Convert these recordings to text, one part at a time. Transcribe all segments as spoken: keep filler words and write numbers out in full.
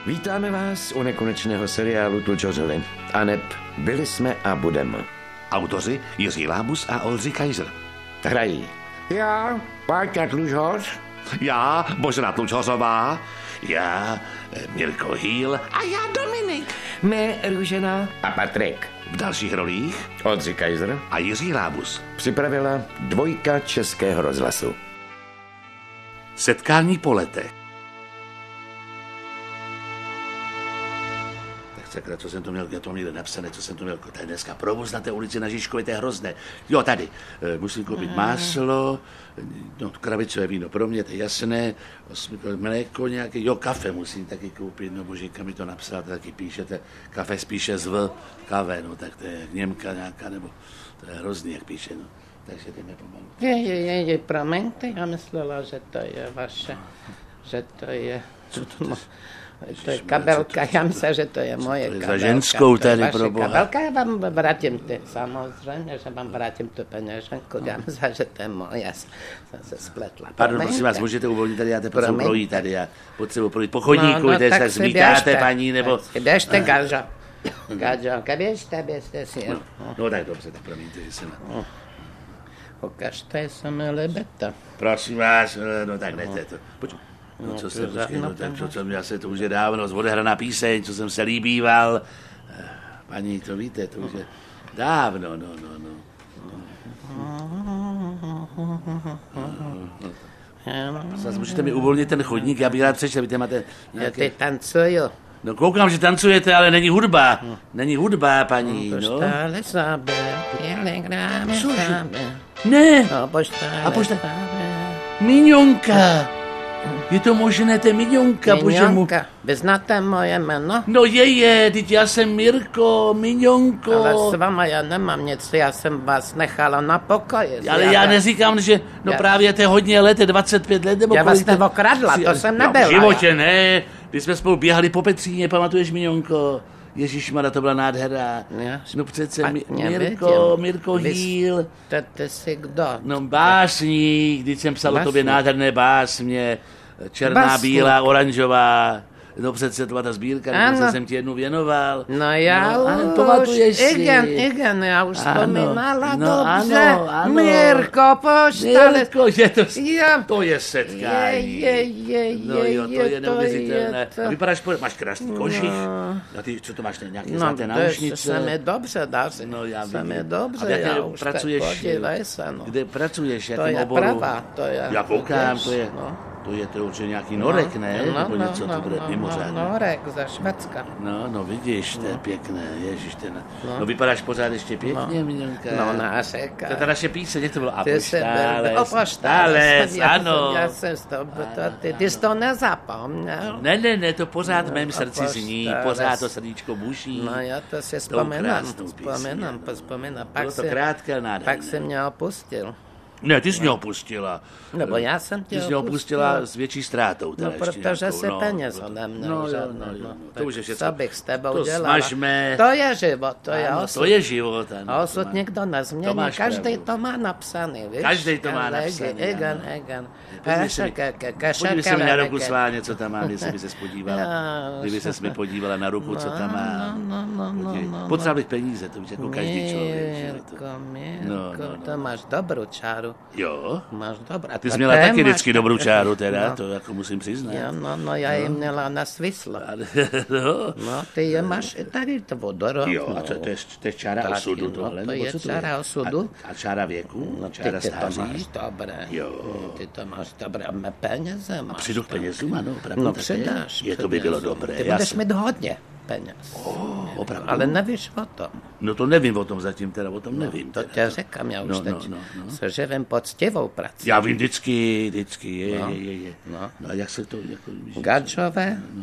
Vítáme vás u nekonečného seriálu Tlučořili. Aneb byli jsme a budeme. Autoři Jiří Lábus a Oldřich Kaiser. Hrají já, Páťa Tlučoř, Já, Božena Tlučořová, já, Mirko Hýl a já Dominik. my Růžena a Patrik. V dalších rolích Oldřich Kaiser a Jiří Lábus. připravila dvojka Českého rozhlasu. Setkání po letech. Sakra, co jsem to měl, já to měl napsané, co jsem to měl, to je dneska provoz na té ulici na Žižkově, to je hrozné. Jo, tady, e, musím koupit máslo, no, kravicové víno pro mě, to je jasné, mléko nějaké, jo, kafe musím taky koupit, no božíka mi to napsal, to taky píšete, kafe spíše z V, kafe, no, tak to je Němka nějaká, nebo to je hrozný, jak píše, no. Takže jdeme pomalu. Je, je, je, je, promiňte, já myslela, že to je vaše, že to je... Co to, to, To je kabelka, já myslím, že to je moje to je kabelka. za ženskou tady, vaše pro boha. kabelka, já vám vrátím ty, samozřejmě, že vám vrátím tu peněženku, já myslím, že to je moje, jsem se spletla. Pardon, prosím vás, můžete uvolnit tady, já te potřebuji Promiňte. projít tady, já potřebuji projít po chodníku, no, no, kde tak se si zvítáte, běžte. paní, nebo... Tak si běžte, Gažo. Gažo, běžte, běžte si. No, no tak dobře, tak promiňte, že jsem... Ukažte se mi libeta. Prosím vás, no tak ne, to je to. Počkej. No, co to jsem, je počkej, za- no, no, tak, to- co jsem, já se to už je dávno, odehraná píseň, co jsem se líbíval. Eh, Paní, to víte, to už je dávno, no, no, no. Zase můžete mi uvolnit ten chodník, já bych rád přečel, víte, máte Já nějaké... ty tancuju. No koukám, že tancujete, ale není hudba. Není hudba, paní, To no. stále sábe, telegrámy sábe. Ne, No, poštále A pošta- sábe. Miňonka. Je to možné, to je Miňonka, bože mu. Miňonka, vy znáte moje jméno? No je, je, teď já jsem Mirko, Miňonko. Ale s váma já nemám nic, já jsem vás nechala na pokoji. Ale já neříkám, že, no Já- právě to je hodně let, je dvacet pět let, nebo Já vás kolik to- neokradla, to jsem nebyla, No, v životě ne, když jsme spolu běhali po Petříně, pamatuješ, Miňonko? Ježišmarja, to byla nádhera. Já No přece Mi- špatně Mirko, vidím. Mirko Vy Hýl. jste- Ty jsi kdo? No básník, když jsem psal o tobě Básník. nádherné básně, černá, Básník. bílá, oranžová. No přece to byla ta sbírka, Ano. dokonce jsem ti jednu věnoval. No já No, ano, už, pamatuješ si. igen, igen, já už Ano, vzpomínala no, dobře. ano, ano. Mirko, poštale. Mirko, je to, Já- to je setkání. Je, je, je, No jo, to je to neuvěřitelné. je to. A vypadáš, po- máš krásný kožich. A ty, co to máš, nějaké No, zlaté to náušnice? se mi dobře daří. No, já se mi vidím. A dobře, v jaké já už pracuješ, tak podívej se, no. Kde pracuješ, To jakým je oboru? pravá, to je. Já koukám, vidíš, to je, no. to je to určitě nějaký norek, ne? No, Nebo no, něco, no, to bude no, mimořádné. No, norek ze Švédska. No, no vidíš, to je pěkné, ježiš, ten, no. vypadáš pořád ještě pěkně, Miňonka. No, To nářeka. je ta naše píseň, jak to bylo? A Ty jsi poštáles, byl stáles, ano. Já jsem to, to, ty, ty jsi to nezapomněl. Ne, ne, ne, to pořád v mém srdci a zní, poštáles. pořád to srdíčko buší. No já to si vzpomínám, krásnou vzpomínám, písní, vzpomínám. Bylo Pak to si, krátké, nádherné. pak si mě opustil. Ne, ty jsi mě opustila. Nebo já jsem tě Ty jsi mě opustila. opustila s větší ztrátou. teda No, ještě protože nějakou, jsi no, peněz no, ode mě no, jo, žádnou, no, jo, no. no, Tak to už je všechno. co bych s tebou To dělala? smažme. To je život, to je Ano, osud. to je život. Ano, A to osud má- nikdo to nezmění, máš každý pravdu. to má napsaný, víš? Každý to má Ale napsaný, Igen, ano. igen. Podívej se mi, Ke- ke- ke- podívej se mi na ruku ke- sváně, co tam mám, jestli by se podívala. Já- Kdyby se mi podívala na ruku, co tam mám. No, no, no, Podívej. no, no. Potřeboval bych peníze, to víš, jako každý člověk. že to- Mirko, Mirko, No, no, no. to máš dobrou čáru. Jo? Máš dobrou. Ty to jsi měla té taky máš- vždycky dobrou čáru, teda, No. to jako musím přiznat. Jo, no, no, já ji měla na svislo. No. No, ty je máš i tady to vodorovnou. Jo, a to, to, je, to je čára Taky, osudu no, tohle? to nebo je co čára osudu. A, a čára věku? No, ty, čára ty to máš stáří? dobré. Jo. Ty to máš dobré. A mé peněze máš. Přijdu k penězům, ano, opravdu. No, tak přidáš. Je, to by bylo přidáš. dobré. Ty já budeš jsem- mít hodně peněz. Oh, opravdu. Ale nevíš o tom. No to nevím o tom zatím, teda o tom nevím. To teda. tě říkám, já už No, teď no, no, no. se živím poctivou prací. Já vím vždycky, vždycky, je, No. je, je, je. No. No a jak se to, jako, víš, Gadžové, no.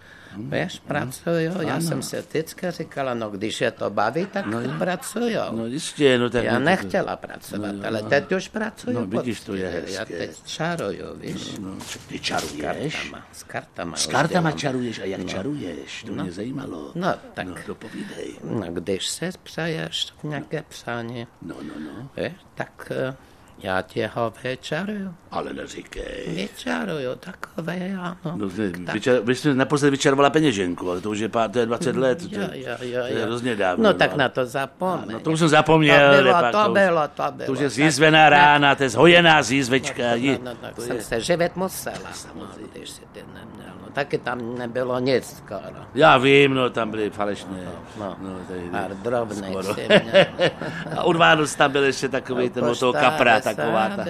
víš, pracuju. Já jsem si vždycky říkala, no když je to baví, tak pracuju. No jistě, no tak... Já no, to- nechtěla pracovat, ale teď už pracuju No, vidíš, to je poctivě. Já hezké. teď čaruju, víš, No, čo- ty čaruješ? kartama, s kartama. S už kartama dělám. čaruješ? A jak čaruješ? To mě zajímalo. No, tak. No, to povídej. No, když se přeješ nějaké psání, No, no, no. víš, tak eh, Já tě ho vyčaruju. Ale neříkej. Vyčaruju, takové, ano. No, vyčar, vy jste naposled vyčarovala peněženku, ale to už je, pár, to je dvacet let. To, Jo, jo, jo, to je jo. hrozně dávno. No tak na to zapomeň. No to už jsem zapomněl. To bylo, nepak, to už, bylo, to bylo. To už je zjízvená rána, to je zhojená zjízvečka. No, no, tak jsem se živit musela. Samozřejmě. Když si ty neměl. No, taky tam nebylo nic skoro. Já vím, no tam byly falešné. No, no tady, pár drobných skoro. si měl. A u Vánoc tam byl ještě takový ten od toho kapra, taková ta.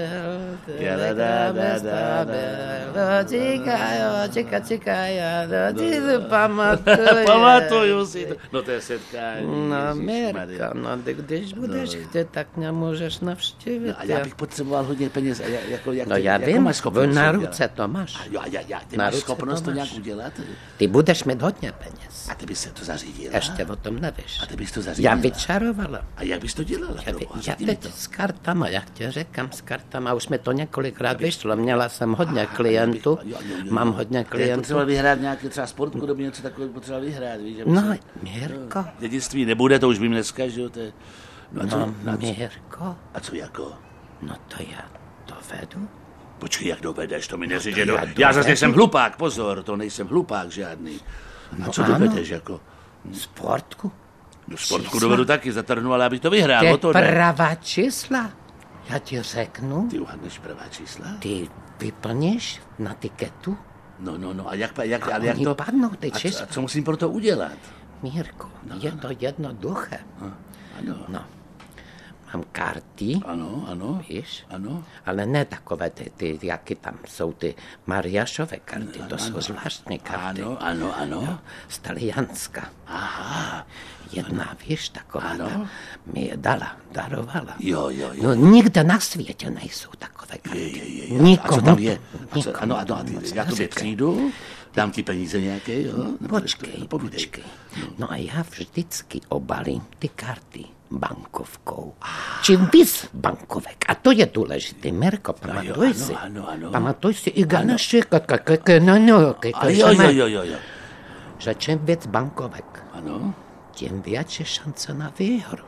Čeká, čeká, já ti to pamatuju. Pamatuju si to. No to je setkání. No, Ježišmarja. Mirko, no, ty když budeš chtět, tak mě můžeš navštívit. No, a já bych potřeboval hodně peněz. A jak, jako, jak No ty, já jakou vím, máš schopnost na to ruce udělat? to máš. Jo, a já, já, ty Na máš ruce schopnost to to máš. nějak udělat? Ty budeš mít hodně peněz. A ty bys se to zařídila? Ještě o tom nevíš. A ty bys to zařídila? Já vyčarovala. A jak bys to dělala? Já, proboha? já Řekni mi teď to. s kartama, já tě říkám s kartama, už mi to několikrát vyšlo, měla jsem hodně klientů, Jo, jo, jo, mám jo. hodně Jak klientů. potřeboval vyhrát nějaký třeba sportku, nebo něco takového potřeboval vyhrát, víš? aby No, se- Mirko, Dědictví nebude, to už vím dneska, že jo? To je... No a co, no, no, a co, Mirko, a co jako? no to já to vedu. Počkej, jak dovedeš, to mi neříš, to že do... já Já zase dovedu. nejsem hlupák, pozor, to nejsem hlupák žádný. A No co ano. dovedeš, jako? Sportku, No sportku Čísla. dovedu taky, zatrhnu, ale abych to vyhrál, ty o to jde. pravá čísla, já ti řeknu, Ty uhadneš pravá čísla? ty vyplníš na tiketu, No, no, no, a jak, jak, A ale jak oni to... padnou, ty a, co, čísla. a co musím pro to udělat? Mirko, je to jednoduché. Ano, No, mám karty, ano, ano, víš, ano. ale ne takové ty, ty, jaké tam jsou ty Mariášové karty, to jsou zvláštní karty. Ano, ano, ano. Z Talianska. Aha, Jedna, víš, taková Ano. ta, mi je dala, darovala. jo, jo, jo. No nikde na světě nejsou takové karty. Je, je, je, je. Nikomu. A co tam je? A co, Nikomu ano, ano, a ty, moc já tobě neříkej. přijdu, dám ti peníze nějaké, jo? Nebo Počkej, no, povídej. počkej. No a já vždycky obalím ty karty bankovkou. Čím víc bankovek. A to je důležité, Mirko, pamatuj ano, si. ano, ano. Pamatuj si i Ganeši, no, no, A jo, jo, jo, jo, jo. že čím víc bankovek, Ano. tím větší šance na výhru.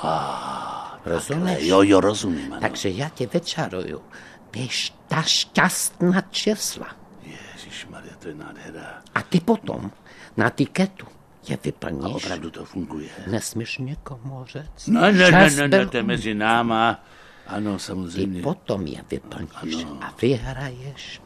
Rozumíš? Jo, jo, rozumím, ano. Takže já ti vyčaruju. Víš, ta šťastná čísla. Ježišmarja, to je nádhera. A ty potom na tiketu je A vyplníš. opravdu to funguje. Nesmíš někomu říct. Ne, ne, ne, Čas ne, byl ne, to je mezi náma. Ano, Ty samozřejmě. potom je vyplníš a vyhraješ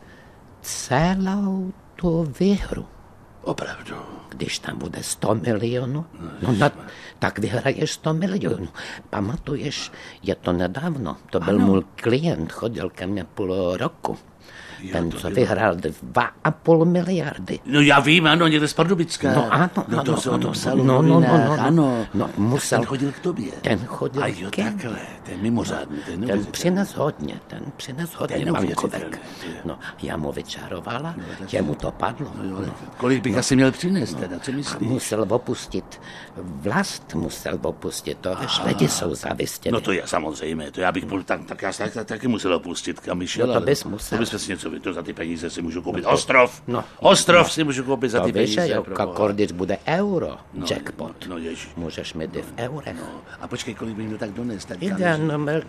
celou tu výhru. Opravdu. Když tam bude sto milionů, no na, tak vyhraješ sto milionů. Pamatuješ, je to nedávno, to byl můj klient, chodil ke mně půl roku. Ten, to co bylo. vyhrál dva a půl miliardy. No já vím, ano, někde z Pardubicka. No ano, no, to ano, se o tom ano. psalo No, v no, no, novinách, no, no. ano. No, Tak musel- ten chodil k tobě. Ten chodil A jo, ke mně. takhle, to je mimořádný, to je Ten neuvěřitelný. přines hodně, ten přines hodně neuvěřitelné, bankovek. to je. No, já mu vyčarovala, jemu to padlo. Jo, ale No. kolik bych asi měl přinést teda, co myslíš? Musel opustit vlast, musel opustit to, víš, lidi jsou zavistěni. No to je samozřejmě, to já bych byl, tak, tak já tak, tak, taky musel opustit, kam bych šel. No to ale bys musel. To bys přesně něco, to za ty peníze si můžu koupit. Ostrov, no, ostrov si můžu koupit za To ty víš, peníze. že jo, pro boha. když bude euro, jackpot, No ježiš. můžeš mít i v eurech. A počkej, kolik bych měl tak donést? Tak Iden,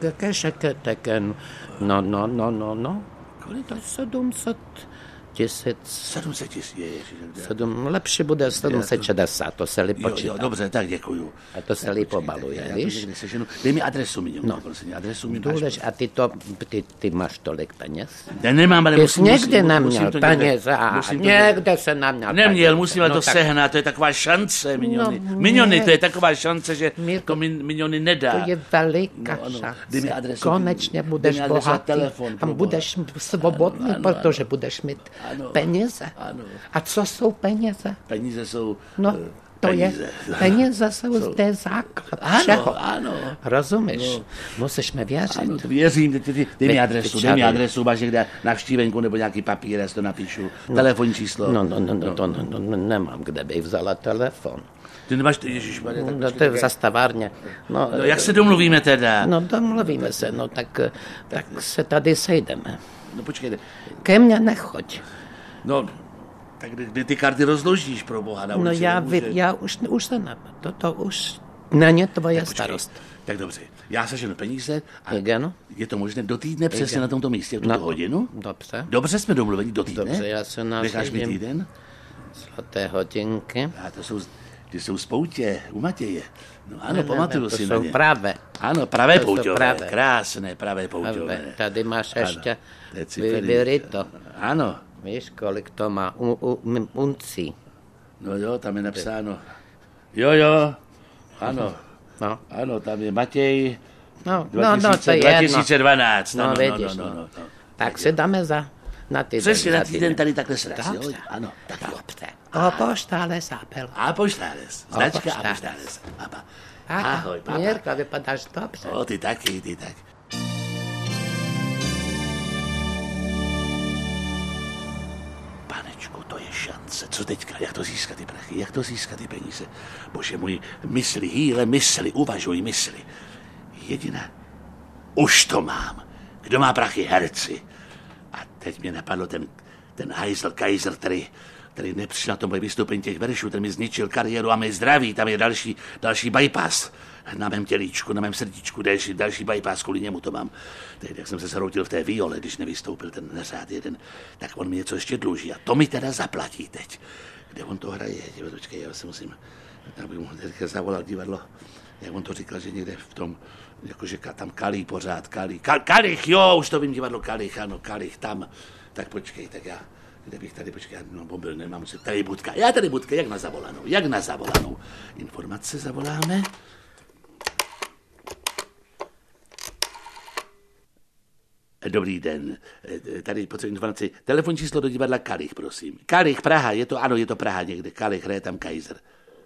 kešeketeken, no, no, no, no, no, Kolik to je sedm set tisíc, sedm set tisíc, ježiš. sedm, lepší bude sedm set šedesát, to se li Jo, jo, počítá. dobře, tak děkuju. A to se li pobaluje, Já to víš? někde seženu. Dej mi adresu mi, no. prosím, adresu mi máš. Důlež, a ty to, ty, ty máš tolik peněz? Já nemám, ale Ty jsi musím, někdy musím, neměl musím to někde- peněze a musím to někde se neměl Neměl, peněze. musím ale No to tak- sehnat, to je taková šance, miniony. No, Miniony, ne. to je taková šance, že Mirko, to min, miniony nedá. To je veliká No, ano. šance. Dej mi adresu, Konečně dej budeš mi adresu a bohatý telefon, a pro boha. budeš svobodný, Ano, ano, protože budeš mít Ano. peníze. Ano. A co jsou peníze? Peníze jsou No, eh, to peníze. je, peníze jsou zde základ všeho. Ano, ano. Rozumíš? Musíš mi věřit. Ano, to věřím, dej, dej, dej mi Vy- adresu, dej mi vyčaruj. adresu, máš někde navštívenku nebo nějaký papír, já si to napíšu, telefonní číslo. No, no, no, no, to no, no, no, nemám, kde bych vzala telefon. Ty nemáš, ježišmarja, tak No, počkej, to je tak v zastavárně. No, No, jak se domluvíme teda? no domluvíme se, no tak, tak se tady sejdeme. No počkejte, Ke mně nechoď. no, tak kdy, kdy ty karty rozložíš pro boha na No ulici? já, nemůže- vy, já už, už se ne, to, to už není tvoje Počkej, starost. Tak dobře, Já seženu peníze a Igen. je to možné do týdne přesně Igen. na tomto místě, v tuto Na- hodinu? Dobře. Dobře jsme domluveni, do týdne? Dobře, já se Necháš mi nasadím. týden? Zlaté hodinky. A to jsou, ty jsou z Poutě, u Matěje. No ano, Ne, ne, pamatuju ne, to si na jsou ně. pravé. Ano, pravé To jsou pouťové, pravé. krásné pravé pouťové. pravé. Tady máš ještě to je ciferík. vyběry to. Ano, Víš, kolik to má u, u, m- uncí. no jo, tam je napsáno. Jo, jo, ano, No, ano, tam je Matěj no, no, no, to je dva jedno. tisíce dvanáct. No, No, no, vidíš, no, no, no. no, no. Tak si dáme za na týden. Přesně na za týden tady takhle sraz, jo? Dobře. Ano, tak jo. Dobře. O poštáles apel. A poštáles, značka a poštáles. poštáles. Papa. Ahoj, Ahoj, papa. Mirka, vypadáš dobře. O, ty taky, ty tak. Panečku, to je šance. Co teďka? Jak to získat ty prachy? Jak to získat ty peníze? Bože můj, mysli, hýle, mysli, uvažuj, mysli. Jediná. Už to mám. Kdo má prachy? Herci. A teď mě napadlo ten, ten Heisel Kaiser, který, který nepřišel na to moje vystoupení těch veršů, ten mi zničil kariéru a mé zdraví. Tam je další, další bypass na mém tělíčku, na mém srdíčku, další, další bypass, kvůli němu to mám. Teď, jak jsem se zhroutil v té viole, když nevystoupil ten neřád jeden, tak on mi něco ještě dluží a to mi teda zaplatí teď. Kde on to hraje? Počkej, já se musím, já bych mu teďka zavolal divadlo. Jak on to říkal, že někde v tom, jakože ka- tam Kalich pořád, Kalich, Kal, Kalich, jo, už to vím, divadlo Kalich, ano, Kalich, tam. Tak počkej, tak já, kde bych tady, počkej, já no, mobil nemám, musím, tady budka, já tady budka, jak na zavolanou, jak na zavolanou. Informace zavoláme. Dobrý den, tady potřebuji informaci. Telefon číslo do divadla Kalich, prosím. Kalich, Praha, je to, ano, je to Praha někde, Kalich, hraje tam Kaiser.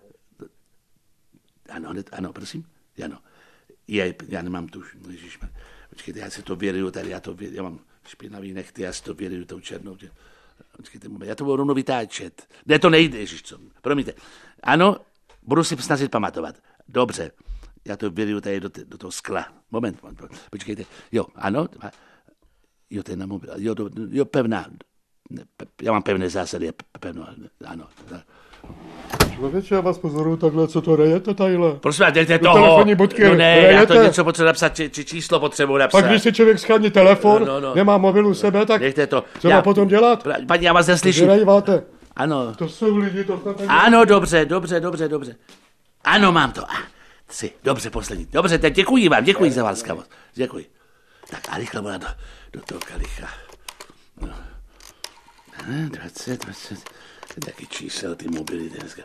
Ano, hned, ano, prosím, ano. Je, já nemám tu, ježišmar. Počkejte, já si to věruju tady, já to věruju, já mám špinavý nechty, já si to věruju tou černou. Počkejte, moment, já to budu rovnou vytáčet. Ne, to nejde, ježiš, co, promiňte. Ano, budu si snažit pamatovat. Dobře, já to věruju tady do, do toho skla. Moment, moment, počkejte, jo, ano, jo, to je na mobil, jo, do, jo, pevná, ne, pe, já mám pevné zásady, pevno, ano, ano. Člověče, já vás pozoruju takhle, co to rejete tadyhle? Prosím vás, dejte Do toho. telefonní budky No ne, já to rejete? něco potřebuji napsat, či, či číslo potřebuji napsat. Pak když si člověk schání telefon, No, no, no. nemá mobil u sebe, tak Nechte to. co má potom dělat? Paní, já vás Že neslyším. rejváte. Ano. To jsou lidi, to snad není. Ano, dobře, dobře, dobře, dobře. Ano, mám to. Ah, tři, dobře, poslední. Dobře, tak děkuji vám, děkuji za láskavost. Děkuji. Tak a rychle volá do, do toho Kalicha. No. dvacet, dvacet, taky čísel, ty mobily dneska.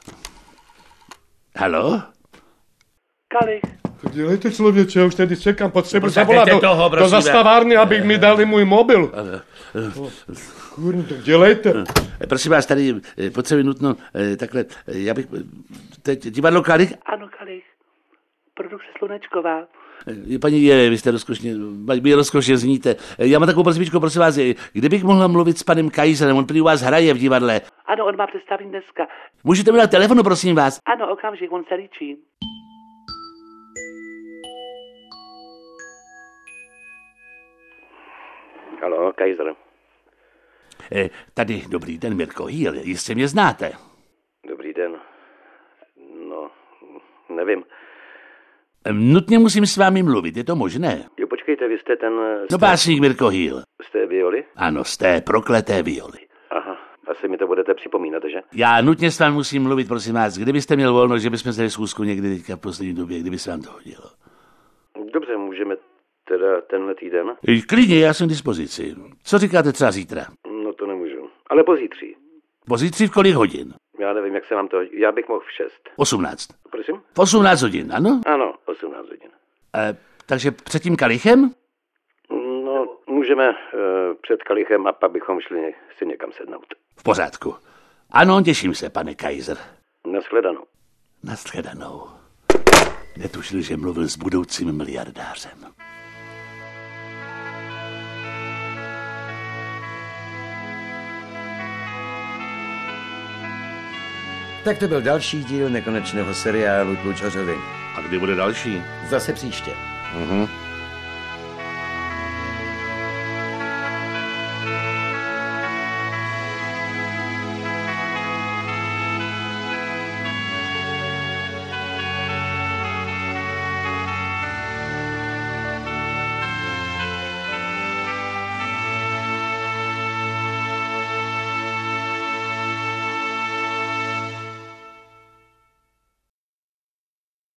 Halo? Kalich. Dělejte člověče, já už tady čekám, potřebuji Prosím, zavolat dejte do, toho, do prosím. zastavárny, aby mi dali můj mobil. Kurně, tak dělejte. Eh, Prosím vás, tady eh, potřebuji nutno eh, takhle, eh, já bych, eh, teď divadlo Kalich, Ano, Kalich. Produkce Slunečková. eh, paní je, vy jste rozkošně, vy rozkošně zníte. Eh, Já mám takovou prosbičku, prosím vás, eh, kdybych mohla mluvit s panem Kaiserem, on prý u vás hraje v divadle. Ano, on má představení dneska. Můžete mi dát telefonu, prosím vás? Ano, okamžik, on se líčí. Halo, Kaiser. Eh, Tady, dobrý den, Mirko Hýl, jistě mě znáte. Dobrý den. No, nevím. Eh, Nutně musím s vámi mluvit, je to možné? Jo, počkejte, vy jste ten... No Jste, básník Mirko Hýl. z té violy? Ano, z té prokleté violy. Aha, asi mi to budete připomínat, že? Já nutně s vámi musím mluvit, prosím vás, kdybyste měl volno, že bychom se schůzku někdy teďka v poslední době, kdyby se vám to hodilo. Dobře, můžeme teda tenhle týden? Eh, Klidně, já jsem k dispozici. Co říkáte třeba zítra? No to nemůžu. Ale pozítří. Pozítří v kolik hodin? Já nevím, jak se vám to... Já bych mohl v šest. osmnáct. Prosím? V osmnáct hodin, ano? Ano, osmnáct hodin. E, takže před tím Kalichem? No, můžeme uh, před Kalichem a pak bychom šli si někam sednout. V pořádku. Ano, těším se, pane Kaiser. Nashledanou. Nashledanou. Netušil, že mluvil s budoucím miliardářem. Tak to byl další díl nekonečného seriálu Tlučořovi. A kdy bude další? Zase příště. Mhm.